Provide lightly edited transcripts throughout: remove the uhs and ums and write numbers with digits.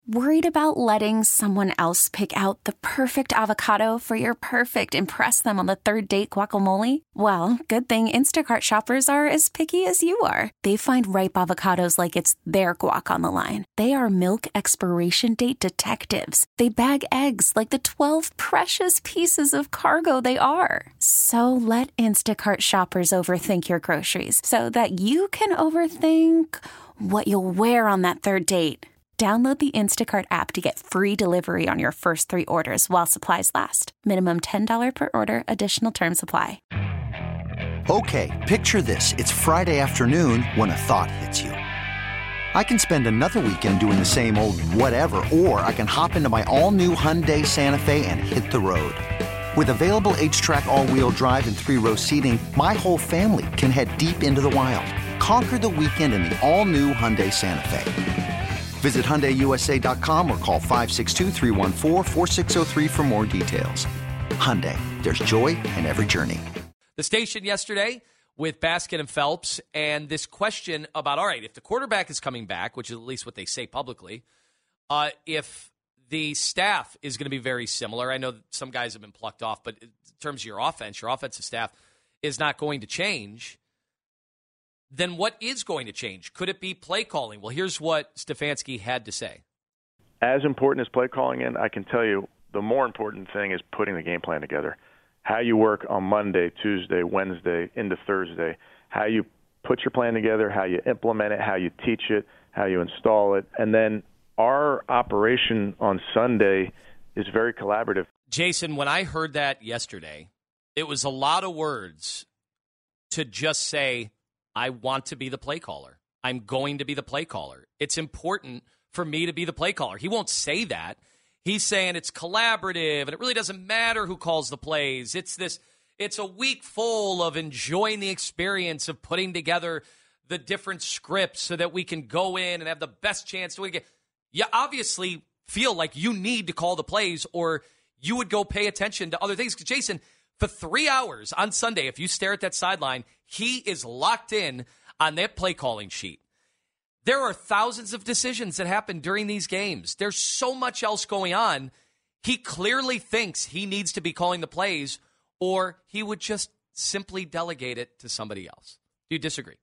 Worried about letting someone else pick out the perfect avocado for your perfect impress them on the third date guacamole? Well, good thing Instacart shoppers are as picky as you are. They find ripe avocados like it's their guac on the line. They are milk expiration date detectives. They bag eggs like the 12 precious pieces of cargo they are. So let Instacart shoppers overthink your groceries so that you can overthink what you'll wear on that third date. Download the Instacart app to get free delivery on your first 3 orders while supplies last. Minimum $10 per order. Additional terms apply. Okay, picture this. It's Friday afternoon when a thought hits you. I can spend another weekend doing the same old whatever, or I can hop into my all-new Hyundai Santa Fe and hit the road. With available H-Track all-wheel drive and 3-row seating, my whole family can head deep into the wild. Conquer the weekend in the all-new Hyundai Santa Fe. Visit HyundaiUSA.com or call 562-314-4603 for more details. Hyundai, there's joy in every journey. The station yesterday with Baskin and Phelps, and this question about, all right, if the quarterback is coming back, which is at least what they say publicly, if the staff is going to be very similar. I know that some guys have been plucked off, but in terms of your offensive staff is not going to change. Then what is going to change? Could it be play calling? Well, here's what Stefanski had to say. As important as play calling in, I can tell you the more important thing is putting the game plan together. How you work on Monday, Tuesday, Wednesday, into Thursday, how you put your plan together, how you implement it, how you teach it, how you install it. And then our operation on Sunday is very collaborative. Jason, when I heard that yesterday, it was a lot of words to just say, I want to be the play caller. I'm going to be the play caller. It's important for me to be the play caller. He won't say that. He's saying it's collaborative, and it really doesn't matter who calls the plays. It's a week full of enjoying the experience of putting together the different scripts so that we can go in and have the best chance to win. You obviously feel like you need to call the plays, or you would go pay attention to other things. Jason, for 3 hours on Sunday, if you stare at that sideline, he is locked in on that play calling sheet. There are thousands of decisions that happen during these games. There's so much else going on. He clearly thinks he needs to be calling the plays, or he would just simply delegate it to somebody else. Do you disagree?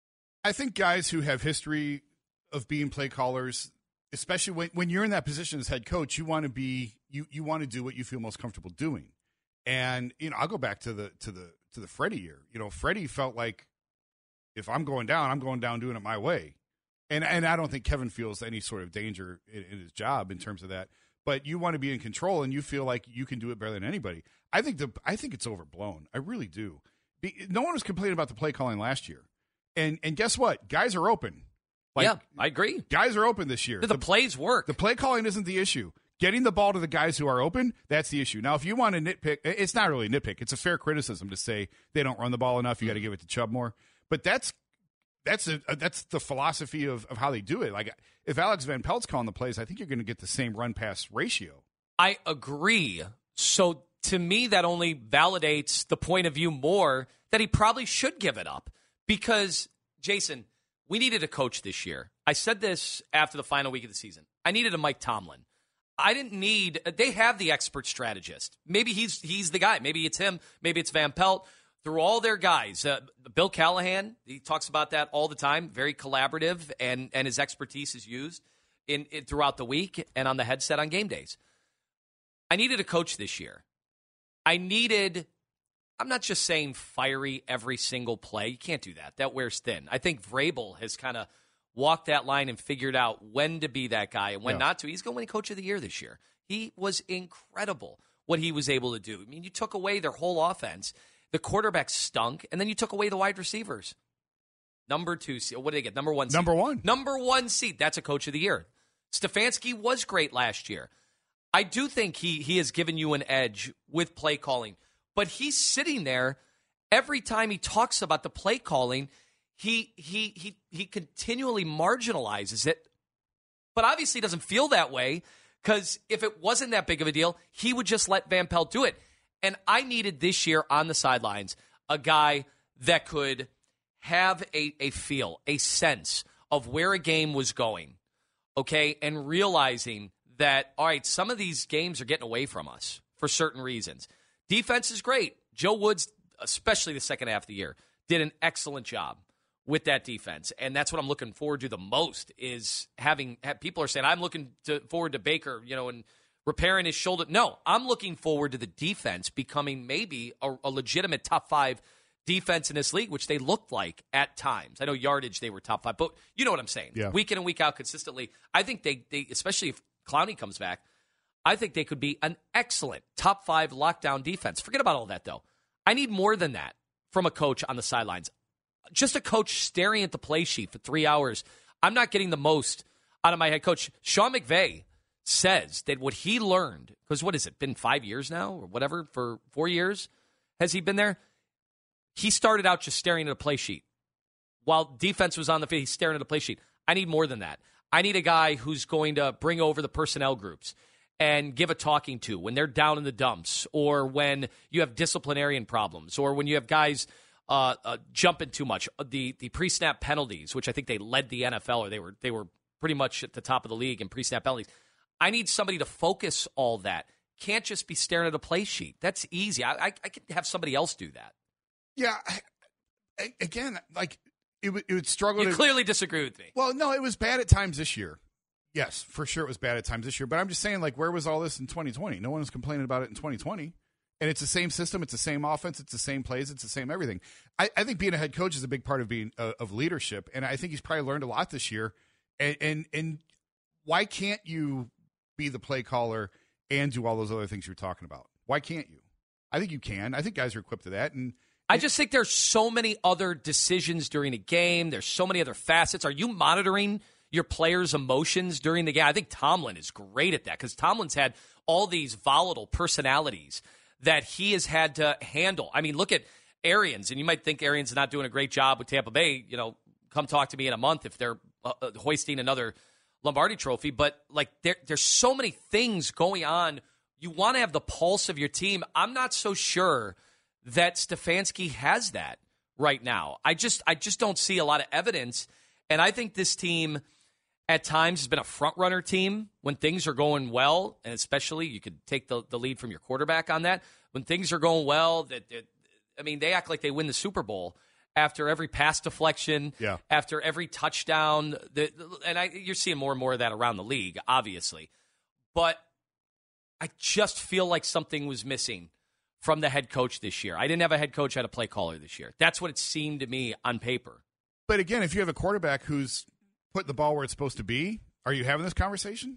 I think guys who have history of being play callers, especially when you're in that position as head coach, you want to be you want to do what you feel most comfortable doing. And I'll go back to the Freddie year. Freddie felt like if I'm going down doing it my way. And I don't think Kevin feels any sort of danger in his job in terms of that. But you want to be in control, and you feel like you can do it better than anybody. I think it's overblown. I really do. No one was complaining about the play calling last year. And guess what? Guys are open. Yeah, I agree. Guys are open this year. The plays work. The play calling isn't the issue. Getting the ball to the guys who are open, that's the issue. Now, if you want to nitpick, it's not really a nitpick. It's a fair criticism to say they don't run the ball enough. You got to give it to Chubb more. But that's the philosophy of how they do it. Like, if Alex Van Pelt's calling the plays, I think you're going to get the same run-pass ratio. I agree. So, to me, that only validates the point of view more that he probably should give it up. Because, Jason, we needed a coach this year. I said this after the final week of the season. I needed a Mike Tomlin. They have the expert strategist. Maybe he's the guy. Maybe it's him. Maybe it's Van Pelt. Through all their guys, Bill Callahan, he talks about that all the time, very collaborative, and his expertise is used in throughout the week and on the headset on game days. I needed a coach this year. I'm not just saying fiery every single play. You can't do that. That wears thin. I think Vrabel has kind of walked that line and figured out when to be that guy and when not to. He's going to win Coach of the Year this year. He was incredible what he was able to do. I mean, you took away their whole offense. The quarterback stunk, and then you took away the wide receivers. Number 2 seed. What did they get? Number 1 seed. Number 1 seed. That's a Coach of the Year. Stefanski was great last year. I do think he has given you an edge with play calling, but he's sitting there every time he talks about the play calling. He continually marginalizes it, but obviously doesn't feel that way, because if it wasn't that big of a deal, he would just let Van Pelt do it. And I needed this year on the sidelines a guy that could have a feel, a sense of where a game was going, okay, and realizing that, all right, some of these games are getting away from us for certain reasons. Defense is great. Joe Woods, especially the second half of the year, did an excellent job with that defense. And that's what I'm looking forward to the most is having people are saying, I'm looking forward to Baker, and repairing his shoulder. No, I'm looking forward to the defense becoming maybe a legitimate top 5 defense in this league, which they looked like at times. I know yardage, they were top 5, but you know what I'm saying. Yeah. Week in and week out consistently. I think they especially if Clowney comes back, I think they could be an excellent top 5 lockdown defense. Forget about all that, though. I need more than that from a coach on the sidelines. Just a coach staring at the play sheet for 3 hours. I'm not getting the most out of my head coach. Sean McVay says that what he learned, because what has it been 5 years now or whatever, for 4 years has he been there? He started out just staring at a play sheet. While defense was on the field, he's staring at a play sheet. I need more than that. I need a guy who's going to bring over the personnel groups and give a talking to when they're down in the dumps or when you have disciplinarian problems or when you have guys jumping too much. The pre-snap penalties, which I think they led the NFL, or they were pretty much at the top of the league in pre-snap penalties. I need somebody to focus all that. Can't just be staring at a play sheet. That's easy. I could have somebody else do that. Yeah. Again, like it would struggle. You clearly disagree with me. Well, no, it was bad at times this year. Yes, for sure it was bad at times this year. But I'm just saying, like, where was all this in 2020? No one was complaining about it in 2020. And it's the same system. It's the same offense. It's the same plays. It's the same everything. I think being a head coach is a big part of being of leadership. And I think he's probably learned a lot this year. And why can't you be the play caller and do all those other things you're talking about? Why can't you? I think you can. I think guys are equipped to that. And I just think there's so many other decisions during a game. There's so many other facets. Are you monitoring your players' emotions during the game? I think Tomlin is great at that because Tomlin's had all these volatile personalities that he has had to handle. I mean, look at Arians, and you might think Arians is not doing a great job with Tampa Bay. Come talk to me in a month if they're hoisting another Lombardi trophy. But, like, there's so many things going on. You want to have the pulse of your team. I'm not so sure that Stefanski has that right now. I just don't see a lot of evidence. And I think this team at times has been a front-runner team when things are going well, and especially you could take the lead from your quarterback on that. When things are going well, they act like they win the Super Bowl after every pass deflection, after every touchdown. You're seeing more and more of that around the league, obviously. But I just feel like something was missing from the head coach this year. I didn't have a head coach, I had a play caller this year. That's what it seemed to me on paper. But again, if you have a quarterback who's put the ball where it's supposed to be, are you having this conversation?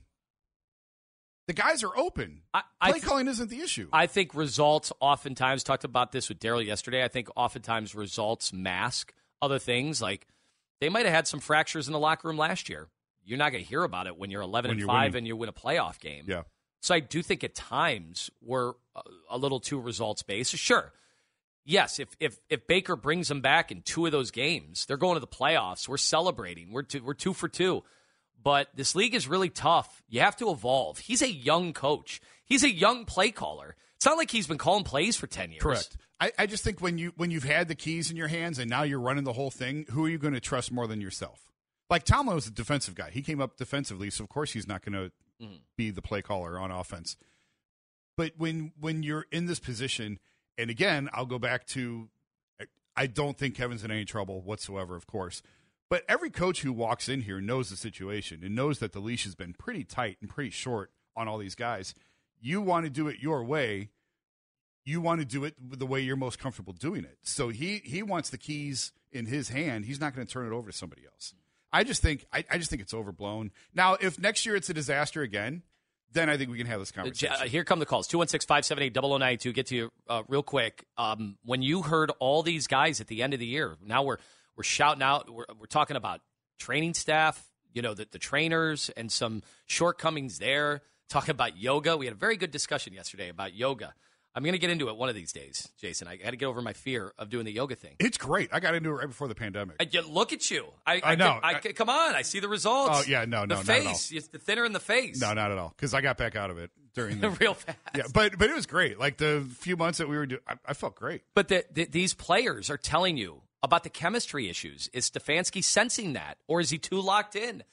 The guys are open. Play calling isn't the issue. I think results oftentimes, talked about this with Daryl yesterday, I think oftentimes results mask other things. Like they might have had some fractures in the locker room last year. You're not going to hear about it when you're 11-5 and you win a playoff game. Yeah. So I do think at times we're a little too results-based. Sure. Yes, if Baker brings them back in 2 of those games, they're going to the playoffs. We're celebrating. We're 2 for 2. But this league is really tough. You have to evolve. He's a young coach. He's a young play caller. It's not like he's been calling plays for 10 years. Correct. I just think when you've had the keys in your hands and now you're running the whole thing, who are you going to trust more than yourself? Like Tomlin was a defensive guy. He came up defensively, so of course he's not going to be the play caller on offense. But when you're in this position, and again, I'll go back to, I don't think Kevin's in any trouble whatsoever, of course. But every coach who walks in here knows the situation and knows that the leash has been pretty tight and pretty short on all these guys. You want to do it your way. You want to do it the way you're most comfortable doing it. So he wants the keys in his hand. He's not going to turn it over to somebody else. I just think it's overblown. Now, if next year it's a disaster again, then I think we can have this conversation. Here come the calls. 216-578-0092. Get to you real quick. When you heard all these guys at the end of the year, now we're shouting out. We're talking about training staff, the trainers and some shortcomings there. Talking about yoga. We had a very good discussion yesterday about yoga. I'm going to get into it one of these days, Jason. I had to get over my fear of doing the yoga thing. It's great. I got into it right before the pandemic. Look at you. I know. Come on. I see the results. Oh, yeah. No, the face. Not at all. It's the thinner in the face. No, not at all. Because I got back out of it during the real fast. Yeah, but it was great. Like the few months that we were doing, I felt great. But these players are telling you about the chemistry issues. Is Stefanski sensing that? Or is he too locked in?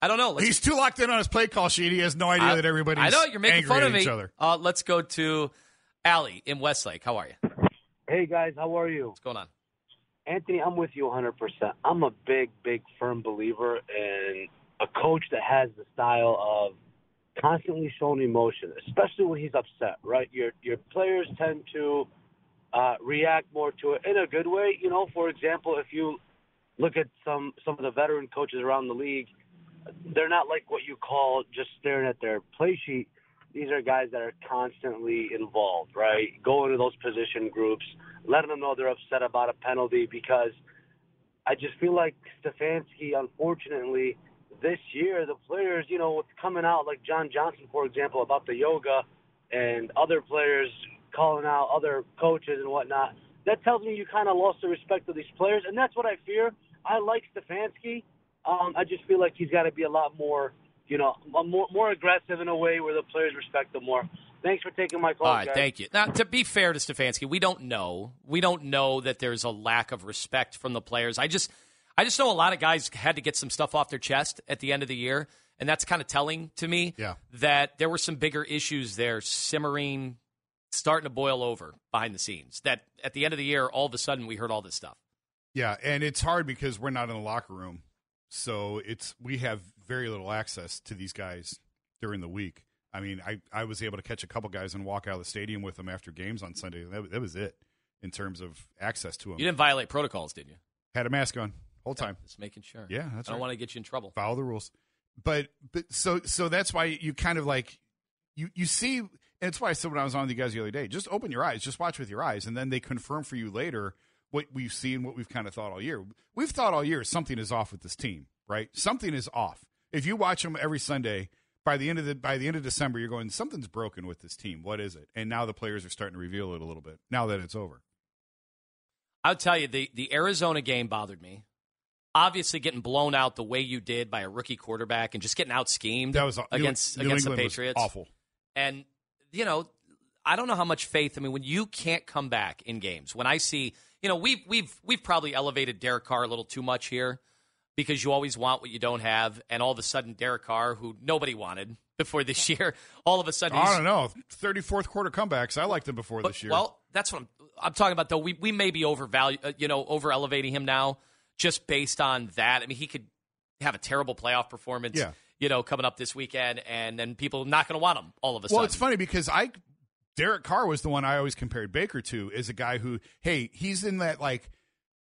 I don't know. He's too locked in on his play call sheet. He has no idea that everybody's I know you're making fun of me. each other. Let's go to Allie in Westlake. How are you? Hey, guys. How are you? What's going on? Anthony, I'm with you 100%. I'm a big, firm believer in a coach that has the style of constantly showing emotion, especially when he's upset, right? Your players tend to react more to it in a good way. You know, for example, if you look at some of the veteran coaches around the league, they're not like what you call just staring at their play sheet. These are guys that are constantly involved, right? Go into those position groups, letting them know they're upset about a penalty, because I just feel like Stefanski, unfortunately, this year, the players, you know, coming out like John Johnson, for example, about the yoga, and other players calling out other coaches and whatnot, that tells me you kind of lost the respect of these players, and that's what I fear. I like Stefanski. I just feel like he's got to be a lot more, you know, more aggressive in a way where the players respect him more. Thanks for taking my call, All right, guys. thank you. Now, to be fair to Stefanski, we don't know. We don't know that there's a lack of respect from the players. I just know a lot of guys had to get some stuff off their chest at the end of the year, and that's kind of telling to me that there were some bigger issues there simmering, starting to boil over behind the scenes, that at the end of the year, all of a sudden, we heard all this stuff. Yeah, and it's hard because we're not in the locker room, so we have very little access to these guys during the week. I mean, I was able to catch a couple guys and walk out of the stadium with them after games on Sunday. That was it in terms of access to them. You didn't violate protocols, did you? Had a mask on whole time. Just making sure. Yeah, that's I don't want to get you in trouble. Follow the rules. But so that's why you kind of like you see, and it's why I said when I was on with you guys the other day, just open your eyes, just watch with your eyes, and then they confirm for you later what we've seen, what we've kind of thought all year. We've thought all year something is off with this team, right? Something is off. If you watch them every Sunday, by the end of December, you're going, something's broken with this team. What is it? And now the players are starting to reveal it a little bit now that it's over. I'll tell you, the Arizona game bothered me. Obviously, getting blown out the way you did by a rookie quarterback and just getting out schemed against the Patriots. Was awful. And, you know, I don't know how much faith. I mean, when you can't come back in games, when I see, you know, we've probably elevated Derek Carr a little too much here, because you always want what you don't have, and all of a sudden Derek Carr, who nobody wanted before this year, all of a sudden I don't know, 34th quarter comebacks. I liked him before this year. Well, that's what I'm talking about, though. We may be over elevating him now just based on that. I mean, he could have a terrible playoff performance, coming up this weekend, and then people not going to want him all of a sudden. Well, it's funny because Derek Carr was the one I always compared Baker to, as a guy who, hey, he's in that like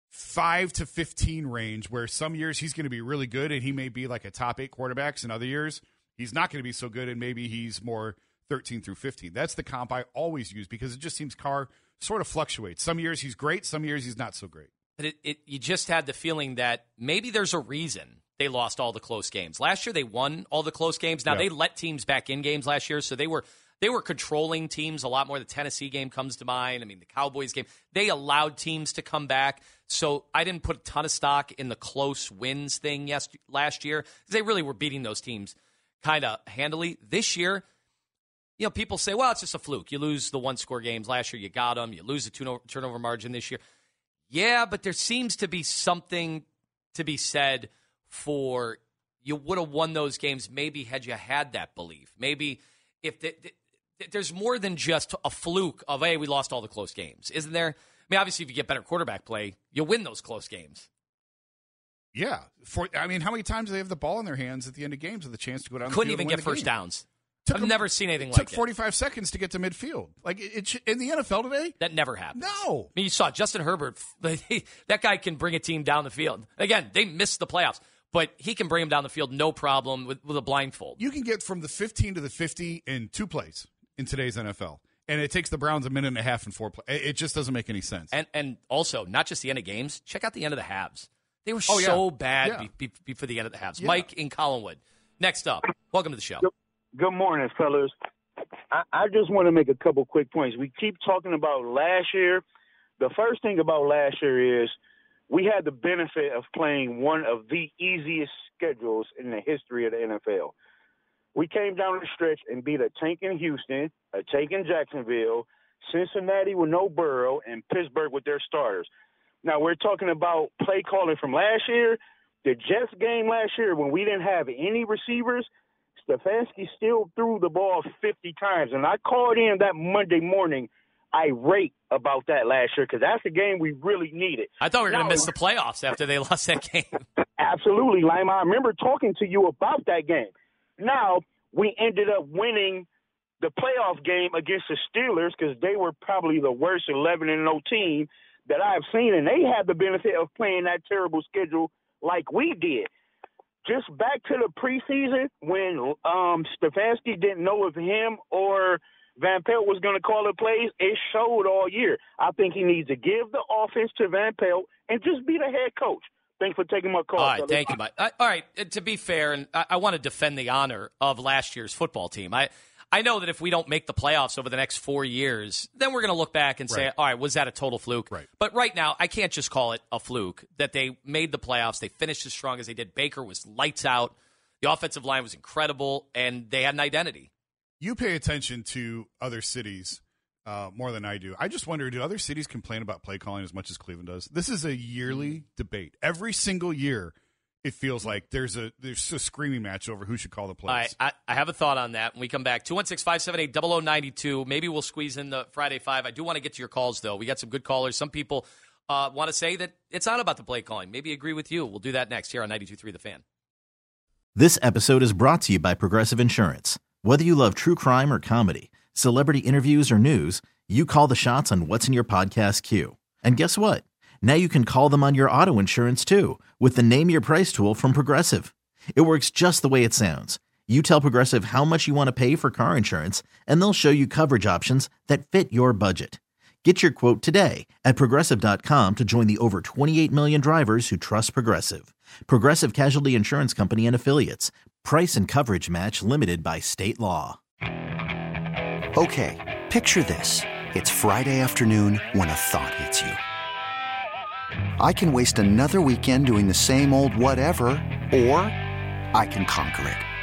5 to 15 range, where some years he's going to be really good and he may be like a top 8 quarterbacks, and other years he's not going to be so good and maybe he's more 13 through 15. That's the comp I always use, because it just seems Carr sort of fluctuates. Some years he's great, some years he's not so great. But you just had the feeling that maybe there's a reason they lost all the close games. Last year they won all the close games. Now they let teams back in games last year, so they were controlling teams a lot more. The Tennessee game comes to mind. I mean, the Cowboys game. They allowed teams to come back. So I didn't put a ton of stock in the close wins thing last year. They really were beating those teams kind of handily. This year, you know, people say, well, it's just a fluke. You lose the one-score games. Last year you got them. You lose the turnover margin this year. Yeah, but there seems to be something to be said for you would have won those games maybe had you had that belief. Maybe if there's more than just a fluke of, hey, we lost all the close games, isn't there? I mean, obviously, if you get better quarterback play, you'll win those close games. Yeah. How many times do they have the ball in their hands at the end of games with a chance to go down the field? Couldn't even get first downs. I've never seen anything like it. Took 45 seconds to get to midfield. Like, in the NFL today? That never happened. No. I mean, you saw Justin Herbert. That guy can bring a team down the field. Again, they missed the playoffs, but he can bring them down the field no problem with a blindfold. You can get from the 15 to the 50 in 2 plays in today's NFL. And it takes the Browns a minute and a half and 4 plays. It just doesn't make any sense. And also, not just the end of games, check out the end of the halves. They were bad before the end of the halves. Yeah. Mike in Collinwood. Next up, welcome to the show. Good morning, fellas. I just want to make a couple quick points. We keep talking about last year. The first thing about last year is we had the benefit of playing one of the easiest schedules in the history of the NFL. We came down the stretch and beat a tank in Houston, a tank in Jacksonville, Cincinnati with no Burrow, and Pittsburgh with their starters. Now, we're talking about play calling from last year. The Jets game last year, when we didn't have any receivers, Stefanski still threw the ball 50 times. And I called in that Monday morning irate about that last year because that's the game we really needed. I thought we were going to miss the playoffs after they lost that game. Absolutely, Lima. I remember talking to you about that game. Now, we ended up winning the playoff game against the Steelers because they were probably the worst 11-0 team that I've seen, and they had the benefit of playing that terrible schedule like we did. Just back to the preseason when Stefanski didn't know if him or Van Pelt was going to call the plays, it showed all year. I think he needs to give the offense to Van Pelt and just be the head coach. Thanks for taking my call. All right, thank you, Mike. All right, to be fair, and I want to defend the honor of last year's football team. I know that if we don't make the playoffs over the next 4 years, then we're going to look back and say, all right, was that a total fluke? Right. But right now, I can't just call it a fluke that they made the playoffs. They finished as strong as they did. Baker was lights out. The offensive line was incredible, and they had an identity. You pay attention to other cities more than I do. I just wonder, do other cities complain about play calling as much as Cleveland does? This is a yearly debate. Every single year, it feels like there's a screaming match over who should call the plays. I have a thought on that when we come back. 216-578-0092. Maybe we'll squeeze in the Friday Five. I do want to get to your calls, though. We got some good callers. Some people want to say that it's not about the play calling. Maybe agree with you. We'll do that next here on 92.3 The Fan. This episode is brought to you by Progressive Insurance. Whether you love true crime or comedy, celebrity interviews or news, you call the shots on what's in your podcast queue. And guess what? Now you can call them on your auto insurance, too, with the Name Your Price tool from Progressive. It works just the way it sounds. You tell Progressive how much you want to pay for car insurance, and they'll show you coverage options that fit your budget. Get your quote today at Progressive.com to join the over 28 million drivers who trust Progressive. Progressive Casualty Insurance Company and Affiliates. Price and coverage match limited by state law. Okay, picture this. It's Friday afternoon when a thought hits you. I can waste another weekend doing the same old whatever, or I can conquer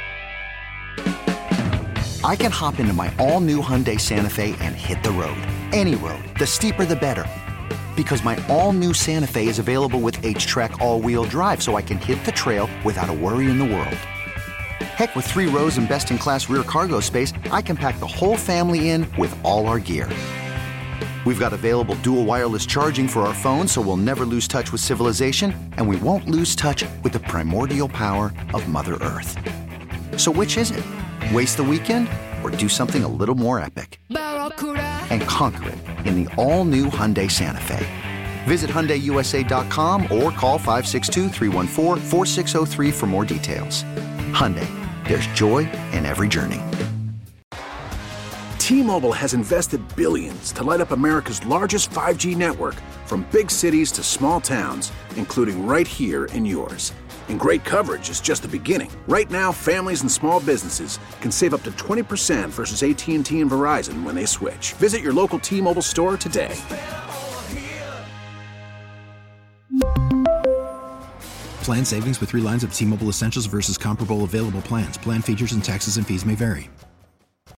it. I can hop into my all-new Hyundai Santa Fe and hit the road. Any road. The steeper, the better. Because my all-new Santa Fe is available with H-Track all-wheel drive, so I can hit the trail without a worry in the world. Heck, with 3 rows and best-in-class rear cargo space, I can pack the whole family in with all our gear. We've got available dual wireless charging for our phones, so we'll never lose touch with civilization, and we won't lose touch with the primordial power of Mother Earth. So which is it? Waste the weekend or do something a little more epic? And conquer it in the all-new Hyundai Santa Fe. Visit HyundaiUSA.com or call 562-314-4603 for more details. Hyundai, there's joy in every journey. T-Mobile has invested billions to light up America's largest 5G network, from big cities to small towns, including right here in yours. And great coverage is just the beginning. Right now, families and small businesses can save up to 20% versus AT&T and Verizon when they switch. Visit your local T-Mobile store today. Plan savings with 3 lines of T-Mobile Essentials versus comparable available plans. Plan features and taxes and fees may vary.